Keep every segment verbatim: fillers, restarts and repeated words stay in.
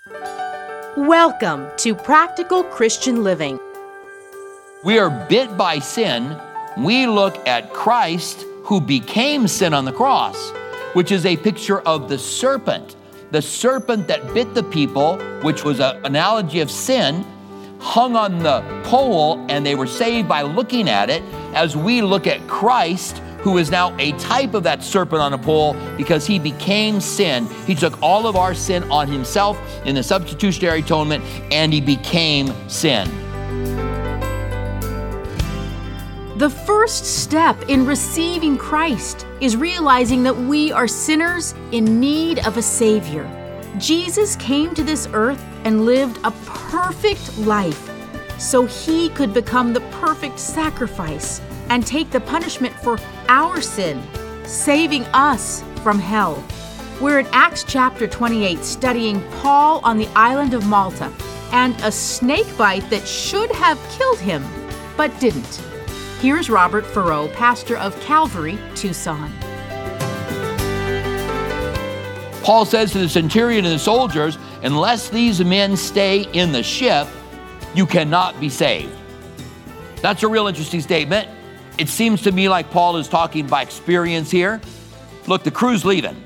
Welcome to Practical Christian Living. We are bit by sin. We look at Christ who became sin on the cross, which is a picture of the serpent. The serpent that bit the people, which was an analogy of sin, hung on the pole, and they were saved by looking at it, as we look at Christ, who is now a type of that serpent on a pole because he became sin. He took all of our sin on himself in the substitutionary atonement, and he became sin. The first step in receiving Christ is realizing that we are sinners in need of a Savior. Jesus came to this earth and lived a perfect life so he could become the perfect sacrifice and take the punishment for our sin, saving us from hell. We're in Acts chapter twenty-eight studying Paul on the island of Malta and a snake bite that should have killed him, but didn't. Here's Robert Farrow, pastor of Calvary, Tucson. Paul says to the centurion and the soldiers, unless these men stay in the ship, you cannot be saved. That's a real interesting statement. It seems to me like Paul is talking by experience here. Look, the crew's leaving.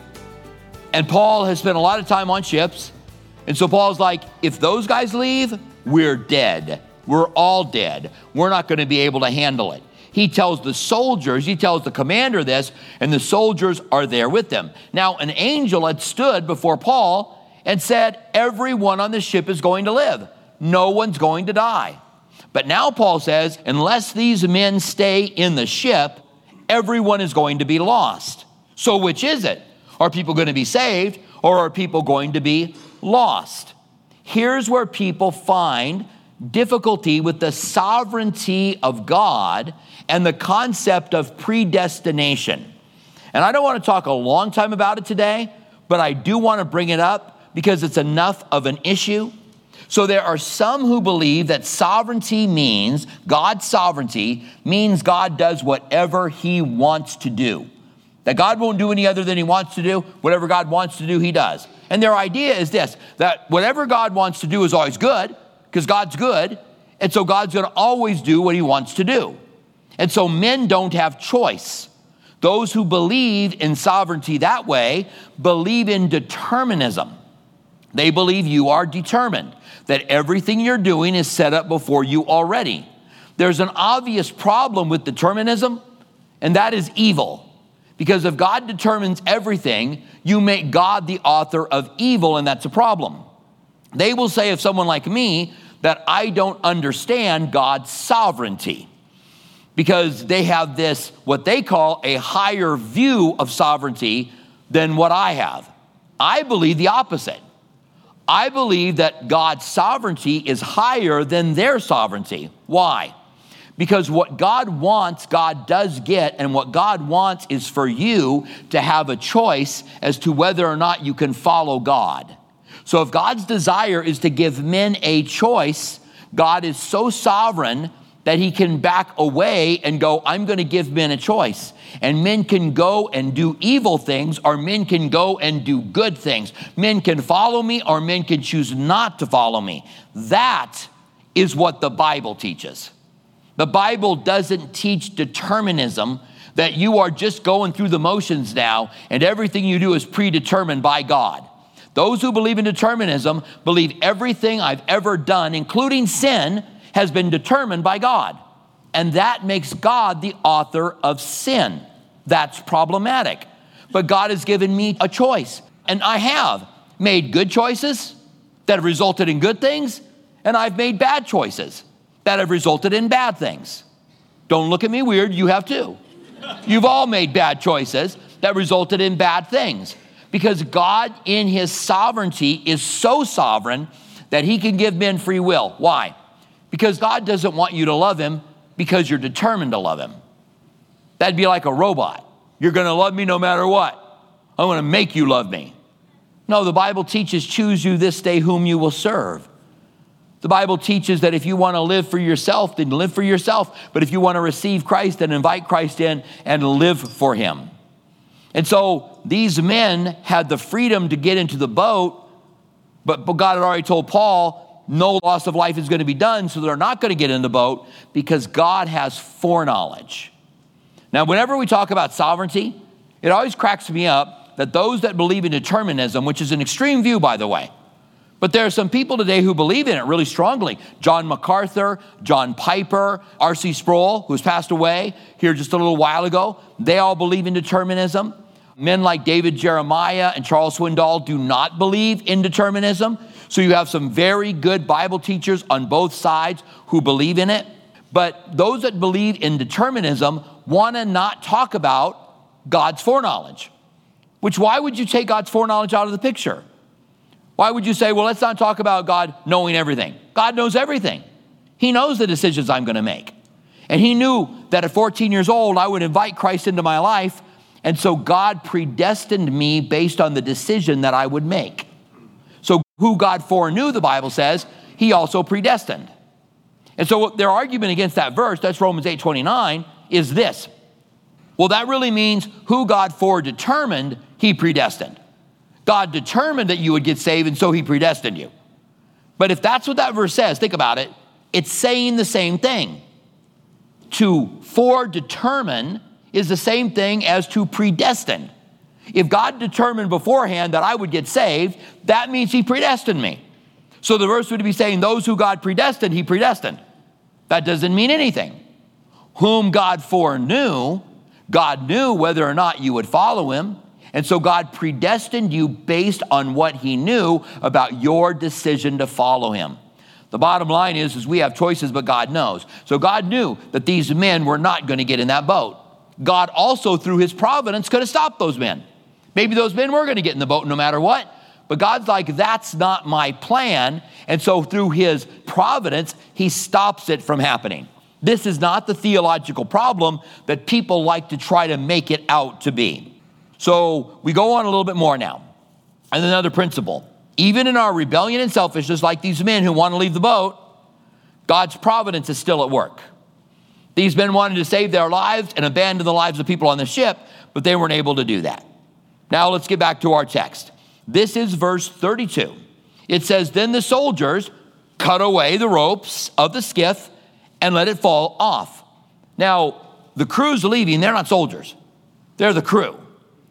And Paul has spent a lot of time on ships. And so Paul's like, if those guys leave, we're dead. We're all dead. We're not going to be able to handle it. He tells the soldiers, he tells the commander this, and the soldiers are there with them. Now, an angel had stood before Paul and said, everyone on the ship is going to live. No one's going to die. But now Paul says, unless these men stay in the ship, everyone is going to be lost. So which is it? Are people going to be saved, or are people going to be lost? Here's where people find difficulty with the sovereignty of God and the concept of predestination. And I don't want to talk a long time about it today, but I do want to bring it up because it's enough of an issue. So there are some who believe that sovereignty means, God's sovereignty means God does whatever he wants to do. That God won't do any other than he wants to do. Whatever God wants to do, he does. And their idea is this, that whatever God wants to do is always good, because God's good, and so God's going to always do what he wants to do. And so men don't have choice. Those who believe in sovereignty that way believe in determinism. They believe you are determined, that everything you're doing is set up before you already. There's an obvious problem with determinism, and that is evil. Because if God determines everything, you make God the author of evil, and that's a problem. They will say of someone like me that I don't understand God's sovereignty because they have this, what they call a higher view of sovereignty than what I have. I believe the opposite. I believe that God's sovereignty is higher than their sovereignty. Why? Because what God wants, God does get, and what God wants is for you to have a choice as to whether or not you can follow God. So if God's desire is to give men a choice, God is so sovereign that he can back away and go, I'm going to give men a choice. And men can go and do evil things, or men can go and do good things. Men can follow me, or men can choose not to follow me. That is what the Bible teaches. The Bible doesn't teach determinism, that you are just going through the motions now, and everything you do is predetermined by God. Those who believe in determinism believe everything I've ever done, including sin, has been determined by God. And that makes God the author of sin. That's problematic. But God has given me a choice. And I have made good choices that have resulted in good things, and I've made bad choices that have resulted in bad things. Don't look at me weird, you have too. You've all made bad choices that resulted in bad things. Because God in his sovereignty is so sovereign that he can give men free will. Why? Because God doesn't want you to love him because you're determined to love him. That'd be like a robot. You're going to love me no matter what. I'm going to make you love me. No, the Bible teaches, choose you this day whom you will serve. The Bible teaches that if you want to live for yourself, then live for yourself. But if you want to receive Christ, then invite Christ in and live for him. And so these men had the freedom to get into the boat, But, but God had already told Paul, no loss of life is going to be done, so they're not going to get in the boat because God has foreknowledge. Now, whenever we talk about sovereignty, it always cracks me up that those that believe in determinism, which is an extreme view, by the way, but there are some people today who believe in it really strongly. John MacArthur, John Piper, R C Sproul, who's passed away here just a little while ago, they all believe in determinism. Men like David Jeremiah and Charles Swindoll do not believe in determinism. So you have some very good Bible teachers on both sides who believe in it. But those that believe in determinism want to not talk about God's foreknowledge. Which, why would you take God's foreknowledge out of the picture? Why would you say, well, let's not talk about God knowing everything? God knows everything. He knows the decisions I'm going to make. And he knew that at fourteen years old, I would invite Christ into my life. And so God predestined me based on the decision that I would make. So who God foreknew, the Bible says, he also predestined. And so their argument against that verse, that's Romans eight twenty-nine, is this. Well, that really means who God foredetermined, he predestined. God determined that you would get saved, and so he predestined you. But if that's what that verse says, think about it, it's saying the same thing. To foredetermine is the same thing as to predestine. If God determined beforehand that I would get saved, that means he predestined me. So the verse would be saying those who God predestined, he predestined. That doesn't mean anything. Whom God foreknew, God knew whether or not you would follow him. And so God predestined you based on what he knew about your decision to follow him. The bottom line is, is we have choices, but God knows. So God knew that these men were not going to get in that boat. God also, through his providence, could have stopped those men. Maybe those men were going to get in the boat no matter what. But God's like, that's not my plan. And so through his providence, he stops it from happening. This is not the theological problem that people like to try to make it out to be. So we go on a little bit more now. And another principle. Even in our rebellion and selfishness, like these men who want to leave the boat, God's providence is still at work. These men wanted to save their lives and abandon the lives of people on the ship, but they weren't able to do that. Now let's get back to our text. This is verse thirty-two. It says, then the soldiers cut away the ropes of the skiff and let it fall off. Now, the crew's leaving. They're not soldiers. They're the crew.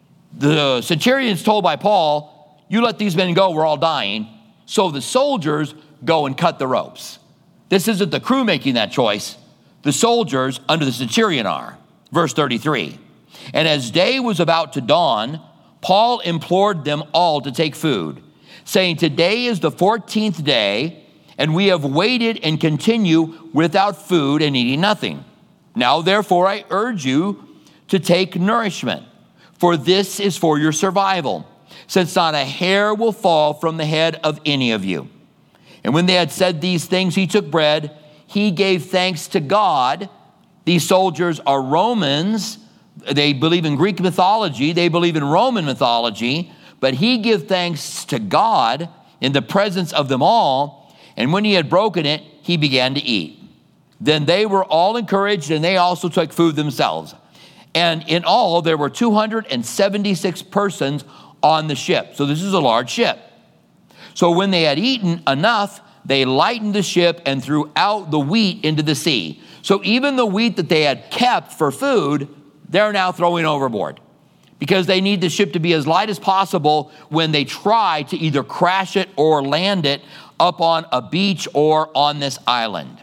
The centurion's told by Paul, you let these men go, we're all dying. So the soldiers go and cut the ropes. This isn't the crew making that choice. The soldiers under the centurion are. Verse thirty-three. And as day was about to dawn, Paul implored them all to take food, saying, today is the fourteenth day, and we have waited and continue without food and eating nothing. Now, therefore, I urge you to take nourishment, for this is for your survival, since not a hair will fall from the head of any of you. And when they had said these things, he took bread, he gave thanks to God. These soldiers are Romans. They believe in Greek mythology. They believe in Roman mythology. But he gave thanks to God in the presence of them all. And when he had broken it, he began to eat. Then they were all encouraged, and they also took food themselves. And in all, there were two hundred seventy-six persons on the ship. So this is a large ship. So when they had eaten enough, they lightened the ship and threw out the wheat into the sea. So even the wheat that they had kept for food, they're now throwing overboard, because they need the ship to be as light as possible when they try to either crash it or land it up on a beach or on this island.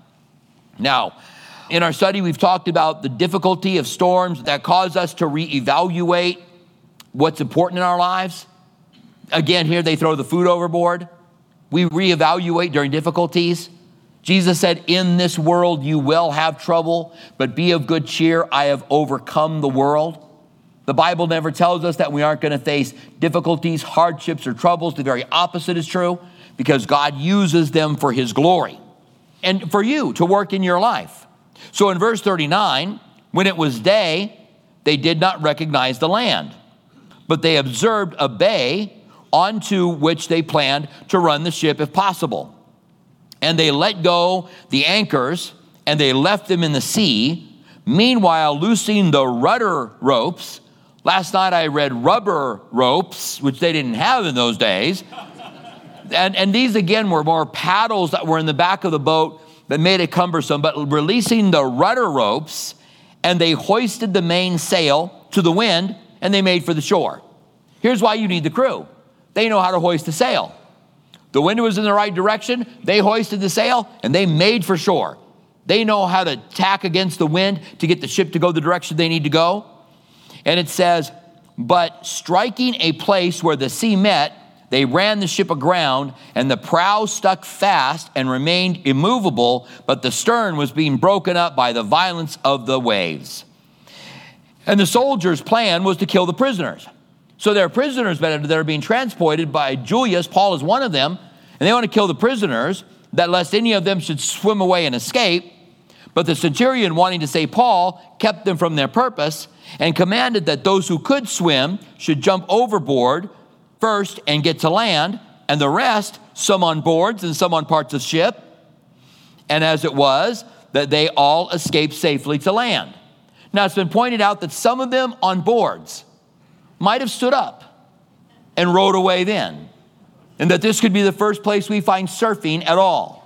Now, in our study, we've talked about the difficulty of storms that cause us to reevaluate what's important in our lives. Again, here they throw the food overboard. We reevaluate during difficulties. Jesus said, in this world you will have trouble, but be of good cheer. I have overcome the world. The Bible never tells us that we aren't going to face difficulties, hardships, or troubles. The very opposite is true, because God uses them for his glory and for you to work in your life. So in verse thirty-nine, when it was day, they did not recognize the land, but they observed a bay onto which they planned to run the ship if possible. And they let go the anchors, and they left them in the sea, meanwhile loosing the rudder ropes. Last night I read rubber ropes, which they didn't have in those days. And, and these, again, were more paddles that were in the back of the boat that made it cumbersome, but releasing the rudder ropes, and they hoisted the main sail to the wind, and they made for the shore. Here's why you need the crew. They know how to hoist the sail. The wind was in the right direction, they hoisted the sail, and they made for shore. They know how to tack against the wind to get the ship to go the direction they need to go. And it says, but striking a place where the sea met, they ran the ship aground, and the prow stuck fast and remained immovable, but the stern was being broken up by the violence of the waves. And the soldiers' plan was to kill the prisoners. So there are prisoners that are being transported by Julius. Paul is one of them, and they want to kill the prisoners, that lest any of them should swim away and escape. But the centurion, wanting to save Paul, kept them from their purpose, and commanded that those who could swim should jump overboard first and get to land, and the rest, some on boards and some on parts of the ship. And as it was, that they all escaped safely to land. Now, it's been pointed out that some of them on boards might have stood up and rowed away then, and that this could be the first place we find surfing at all.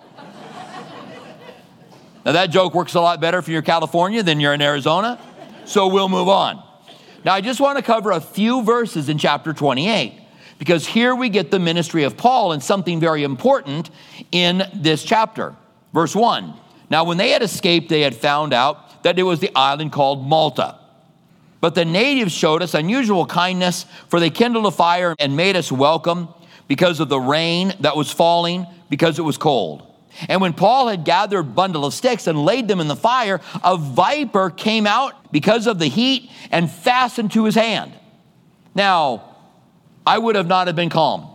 Now, that joke works a lot better if you're in California than you're in Arizona, so we'll move on. Now, I just want to cover a few verses in chapter twenty-eight, because here we get the ministry of Paul and something very important in this chapter. Verse one, now when they had escaped, they had found out that it was the island called Malta. But the natives showed us unusual kindness, for they kindled a fire and made us welcome because of the rain that was falling, because it was cold. And when Paul had gathered a bundle of sticks and laid them in the fire, a viper came out because of the heat and fastened to his hand. Now, I would have not have been calm.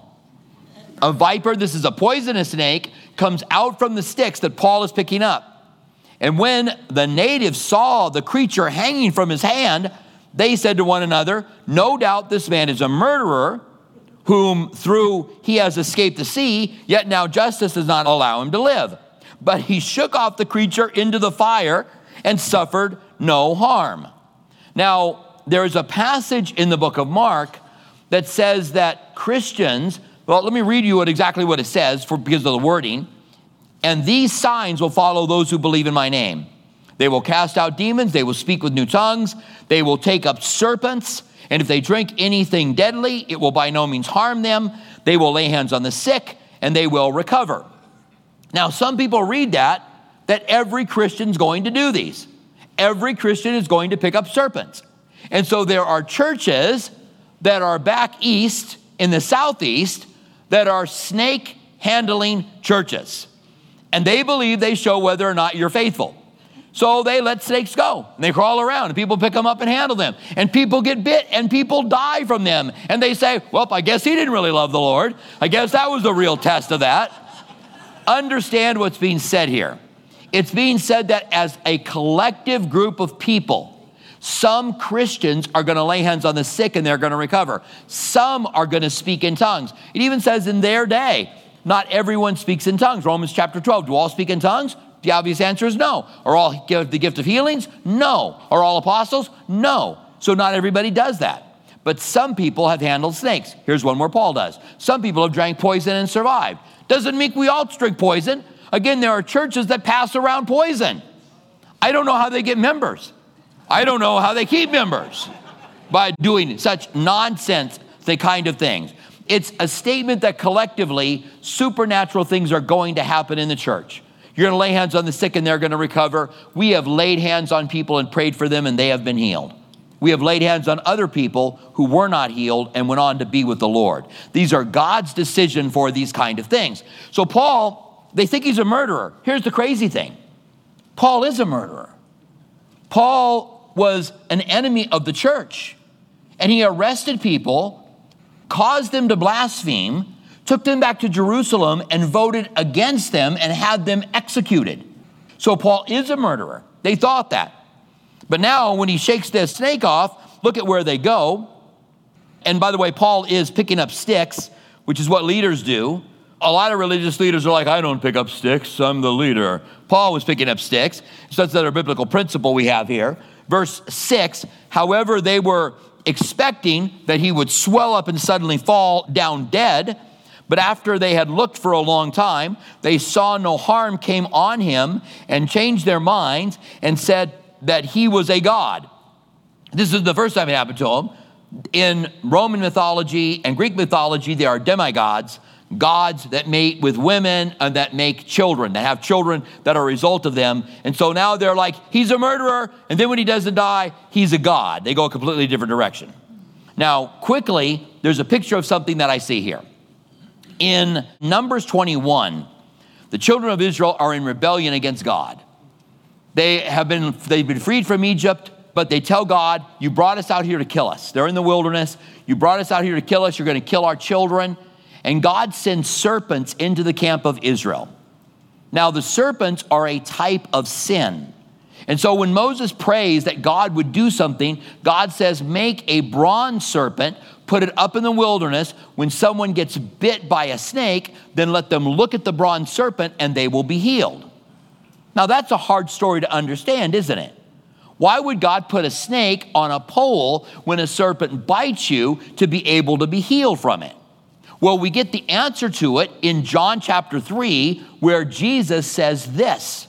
A viper, this is a poisonous snake, comes out from the sticks that Paul is picking up. And when the natives saw the creature hanging from his hand, they said to one another, no doubt this man is a murderer, whom through he has escaped the sea, yet now justice does not allow him to live. But he shook off the creature into the fire and suffered no harm. Now, there is a passage in the book of Mark that says that Christians, well, let me read you what exactly what it says for because of the wording. And these signs will follow those who believe in my name. They will cast out demons, they will speak with new tongues, they will take up serpents, and if they drink anything deadly, it will by no means harm them. They will lay hands on the sick, and they will recover. Now, some people read that, that every Christian's going to do these. Every Christian is going to pick up serpents. And so there are churches that are back east in the southeast that are snake-handling churches. And they believe they show whether or not you're faithful. So they let snakes go, and they crawl around, and people pick them up and handle them. And people get bit, and people die from them. And they say, well, I guess he didn't really love the Lord. I guess that was the real test of that. Understand what's being said here. It's being said that as a collective group of people, some Christians are going to lay hands on the sick, and they're going to recover. Some are going to speak in tongues. It even says in their day, not everyone speaks in tongues. Romans chapter twelve, do all speak in tongues? The obvious answer is no. Are all give the gift of healings? No. Are all apostles? No. So not everybody does that. But some people have handled snakes. Here's one where Paul does. Some people have drank poison and survived. Doesn't mean we all drink poison. Again, there are churches that pass around poison. I don't know how they get members. I don't know how they keep members by doing such nonsense, the kind of things. It's a statement that collectively supernatural things are going to happen in the church. You're going to lay hands on the sick and they're going to recover. We have laid hands on people and prayed for them and they have been healed. We have laid hands on other people who were not healed and went on to be with the Lord. These are God's decision for these kind of things. So Paul, they think he's a murderer. Here's the crazy thing. Paul is a murderer. Paul was an enemy of the church, and he arrested people, caused them to blaspheme, took them back to Jerusalem and voted against them and had them executed. So Paul is a murderer. They thought that. But now when he shakes this snake off, look at where they go. And by the way, Paul is picking up sticks, which is what leaders do. A lot of religious leaders are like, I don't pick up sticks, I'm the leader. Paul was picking up sticks. So that's another biblical principle we have here. Verse six, however, they were expecting that he would swell up and suddenly fall down dead. But after they had looked for a long time, they saw no harm came on him and changed their minds and said that he was a god. This is the first time it happened to him. In Roman mythology and Greek mythology, there are demigods, gods that mate with women and that make children, that have children that are a result of them. And so now they're like, he's a murderer. And then when he doesn't die, he's a god. They go a completely different direction. Now, quickly, there's a picture of something that I see here. In Numbers twenty-one, the children of Israel are in rebellion against God. They have been, they've been freed from Egypt, but they tell God, you brought us out here to kill us. They're in the wilderness. You brought us out here to kill us. You're going to kill our children. And God sends serpents into the camp of Israel. Now, the serpents are a type of sin. And so when Moses prays that God would do something, God says, make a bronze serpent, put it up in the wilderness. When someone gets bit by a snake, then let them look at the bronze serpent and they will be healed. Now, that's a hard story to understand, isn't it? Why would God put a snake on a pole when a serpent bites you to be able to be healed from it? Well, we get the answer to it in John chapter three, where Jesus says this,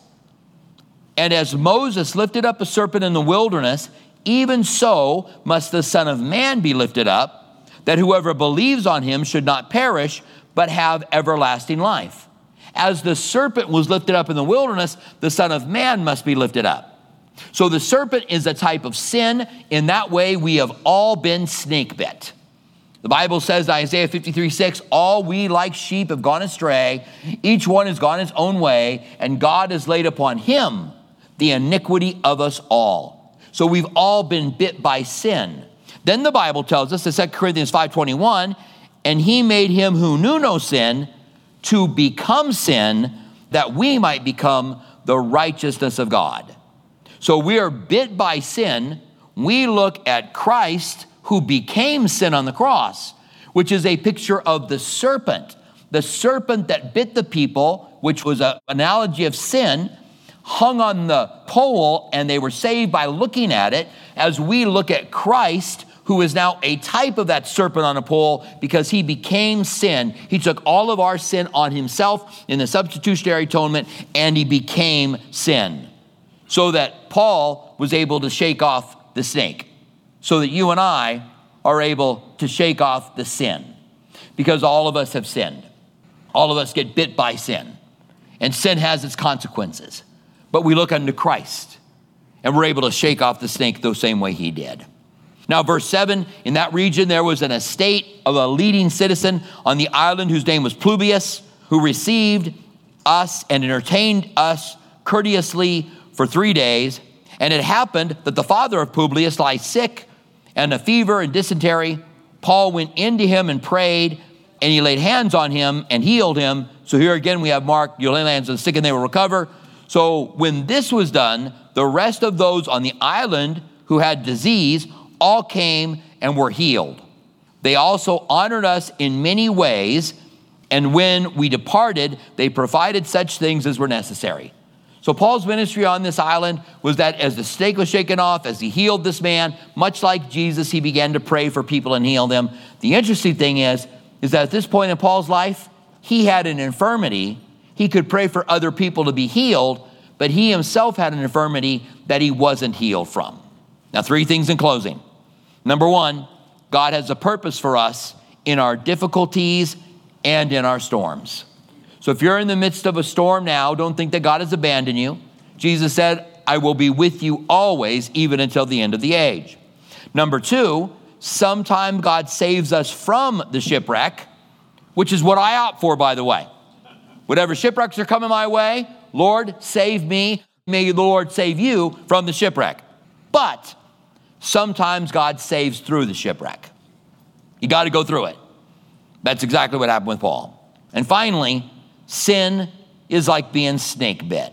and as Moses lifted up a serpent in the wilderness, even so must the Son of Man be lifted up, that whoever believes on him should not perish, but have everlasting life. As the serpent was lifted up in the wilderness, the Son of Man must be lifted up. So the serpent is a type of sin. In that way, we have all been snake bit. The Bible says, Isaiah fifty-three six, all we like sheep have gone astray. Each one has gone his own way, and God has laid upon him the iniquity of us all. So we've all been bit by sin. Then the Bible tells us in Second Corinthians five twenty-one, and he made him who knew no sin to become sin, that we might become the righteousness of God. So we are bit by sin. We look at Christ, who became sin on the cross, which is a picture of the serpent. The serpent that bit the people, which was an analogy of sin, hung on the pole, and they were saved by looking at it. As we look at Christ, who is now a type of that serpent on a pole, because he became sin. He took all of our sin on himself in the substitutionary atonement, and he became sin, so that Paul was able to shake off the snake, so that you and I are able to shake off the sin, because all of us have sinned. All of us get bit by sin, and sin has its consequences. But we look unto Christ, and we're able to shake off the snake the same way he did. Now, verse seven, in that region there was an estate of a leading citizen on the island whose name was Publius, who received us and entertained us courteously for three days. And it happened that the father of Publius lay sick and a fever and dysentery. Paul went into him and prayed, and he laid hands on him and healed him. So here again we have Mark, you lay hands on the sick and they will recover. So when this was done, the rest of those on the island who had disease all came and were healed. They also honored us in many ways, and when we departed, they provided such things as were necessary. So Paul's ministry on this island was that as the snake was shaken off, as he healed this man, much like Jesus, he began to pray for people and heal them. The interesting thing is, is that at this point in Paul's life, he had an infirmity. He could pray for other people to be healed, but he himself had an infirmity that he wasn't healed from. Now, three things in closing. Number one, God has a purpose for us in our difficulties and in our storms. So if you're in the midst of a storm now, don't think that God has abandoned you. Jesus said, I will be with you always, even until the end of the age. Number two, sometimes God saves us from the shipwreck, which is what I opt for, by the way. Whatever shipwrecks are coming my way, Lord, save me. May the Lord save you from the shipwreck. But sometimes God saves through the shipwreck. You got to go through it. That's exactly what happened with Paul. And finally, sin is like being snake bit.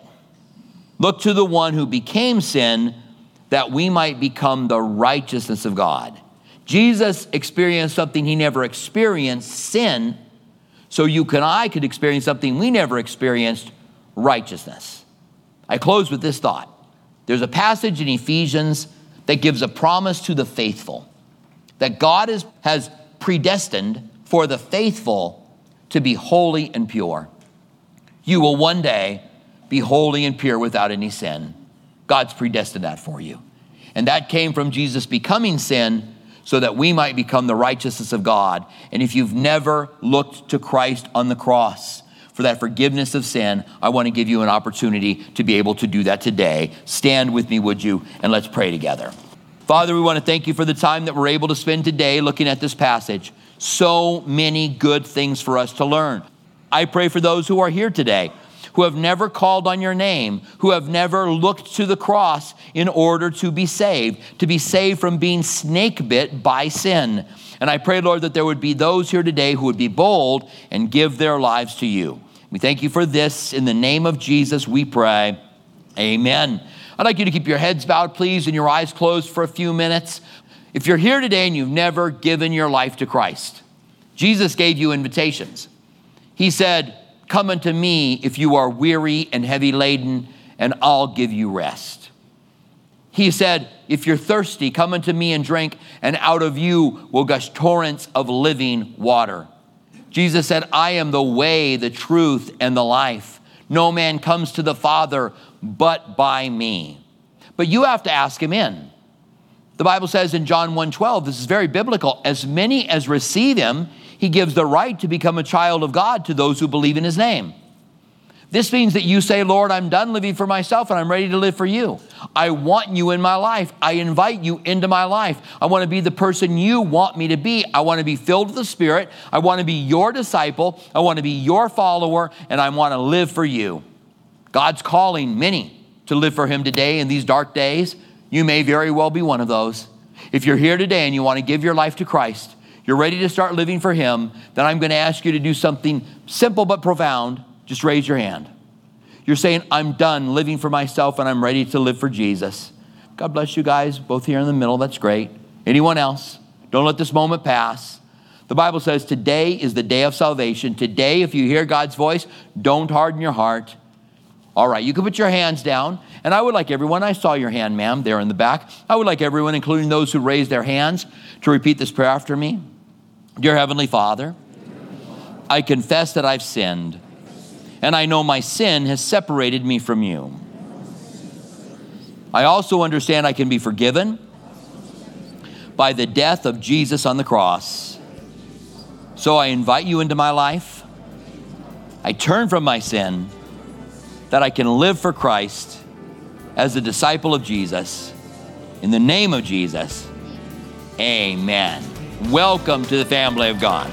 Look to the one who became sin, that we might become the righteousness of God. Jesus experienced something he never experienced, sin, so you and I could experience something we never experienced, righteousness. I close with this thought. There's a passage in Ephesians that gives a promise to the faithful, that God is, has predestined for the faithful to be holy and pure. You will one day be holy and pure without any sin. God's predestined that for you. And that came from Jesus becoming sin so that we might become the righteousness of God. And if you've never looked to Christ on the cross for that forgiveness of sin, I want to give you an opportunity to be able to do that today. Stand with me, would you? And let's pray together. Father, we want to thank you for the time that we're able to spend today looking at this passage. So many good things for us to learn. I pray for those who are here today, who have never called on your name, who have never looked to the cross in order to be saved, to be saved from being snake bit by sin. And I pray, Lord, that there would be those here today who would be bold and give their lives to you. We thank you for this. In the name of Jesus, we pray. Amen. I'd like you to keep your heads bowed, please, and your eyes closed for a few minutes. If you're here today and you've never given your life to Christ, Jesus gave you invitations. He said, come unto me if you are weary and heavy laden, and I'll give you rest. He said, if you're thirsty, come unto me and drink, and out of you will gush torrents of living water. Jesus said, I am the way, the truth, and the life. No man comes to the Father but by me. But you have to ask him in. The Bible says in John one twelve, this is very biblical, as many as receive him, he gives the right to become a child of God to those who believe in his name. This means that you say, Lord, I'm done living for myself and I'm ready to live for you. I want you in my life. I invite you into my life. I want to be the person you want me to be. I want to be filled with the Spirit. I want to be your disciple. I want to be your follower, and I want to live for you. God's calling many to live for him today in these dark days. You may very well be one of those. If you're here today and you want to give your life to Christ, you're ready to start living for him, then I'm going to ask you to do something simple but profound. Just raise your hand. You're saying, I'm done living for myself and I'm ready to live for Jesus. God bless you guys, both here in the middle. That's great. Anyone else? Don't let this moment pass. The Bible says today is the day of salvation. Today, if you hear God's voice, don't harden your heart. All right, you can put your hands down. And I would like everyone, I saw your hand, ma'am, there in the back. I would like everyone, including those who raised their hands, to repeat this prayer after me. Dear Heavenly Father, I confess that I've sinned, and I know my sin has separated me from you. I also understand I can be forgiven by the death of Jesus on the cross. So I invite you into my life. I turn from my sin that I can live for Christ as a disciple of Jesus. In the name of Jesus, amen. Welcome to the family of God.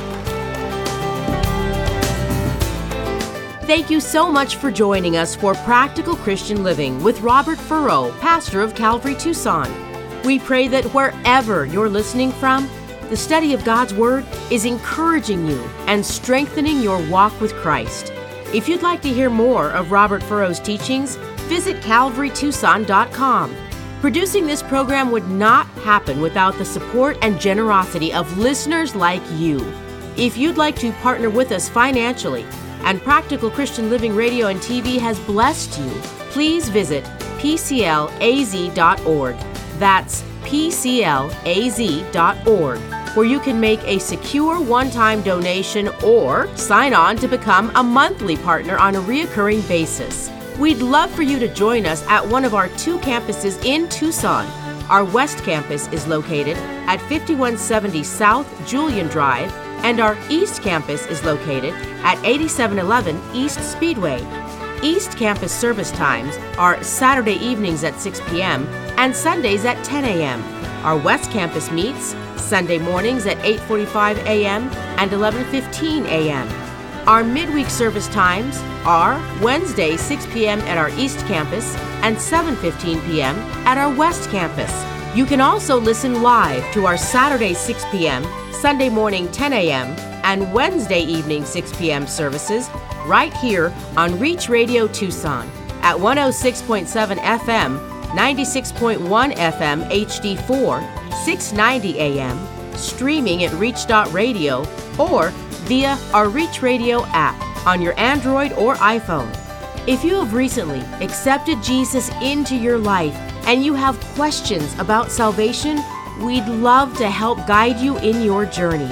Thank you so much for joining us for Practical Christian Living with Robert Furrow, pastor of Calvary Tucson. We pray that wherever you're listening from, the study of God's Word is encouraging you and strengthening your walk with Christ. If you'd like to hear more of Robert Furrow's teachings, visit calvary tucson dot com. Producing this program would not happen without the support and generosity of listeners like you. If you'd like to partner with us financially, and Practical Christian Living Radio and T V has blessed you, please visit p c l a z dot org. That's p c l a z dot org, where you can make a secure one-time donation or sign on to become a monthly partner on a reoccurring basis. We'd love for you to join us at one of our two campuses in Tucson. Our West Campus is located at fifty-one seventy South Julian Drive, and our East Campus is located at eighty-seven eleven East Speedway. East Campus service times are Saturday evenings at six p.m. and Sundays at ten a.m. Our West Campus meets Sunday mornings at eight forty-five a.m. and eleven fifteen a.m. Our midweek service times are Wednesday six p.m. at our East Campus and seven fifteen p.m. at our West Campus. You can also listen live to our Saturday six p.m., Sunday morning ten a.m., and Wednesday evening six p.m. services right here on Reach Radio Tucson at one oh six point seven F M, ninety-six point one F M H D four, six ninety A M, streaming at reach dot radio, or via our Reach Radio app on your Android or iPhone. If you have recently accepted Jesus into your life and you have questions about salvation, we'd love to help guide you in your journey.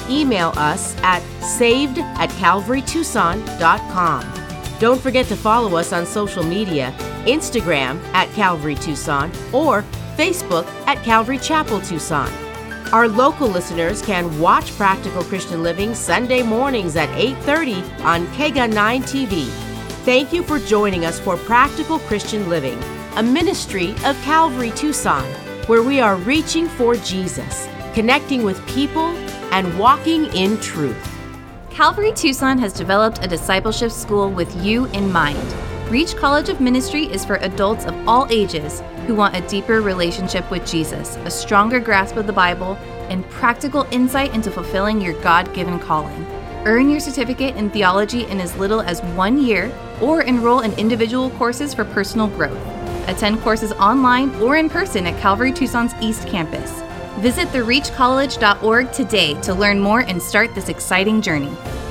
email us at saved at calvary tucson dot com. Don't forget to follow us on social media, Instagram at Calvary Tucson or Facebook at Calvary Chapel Tucson. Our local listeners can watch Practical Christian Living Sunday mornings at eight thirty on K G A nine T V. Thank you for joining us for Practical Christian Living, a ministry of Calvary Tucson, where we are reaching for Jesus, connecting with people, and walking in truth. Calvary Tucson has developed a discipleship school with you in mind. Reach College of Ministry is for adults of all ages who want a deeper relationship with Jesus, a stronger grasp of the Bible, and practical insight into fulfilling your God-given calling. Earn your certificate in theology in as little as one year, or enroll in individual courses for personal growth. Attend courses online or in person at Calvary Tucson's East Campus. Visit the reach college dot org today to learn more and start this exciting journey.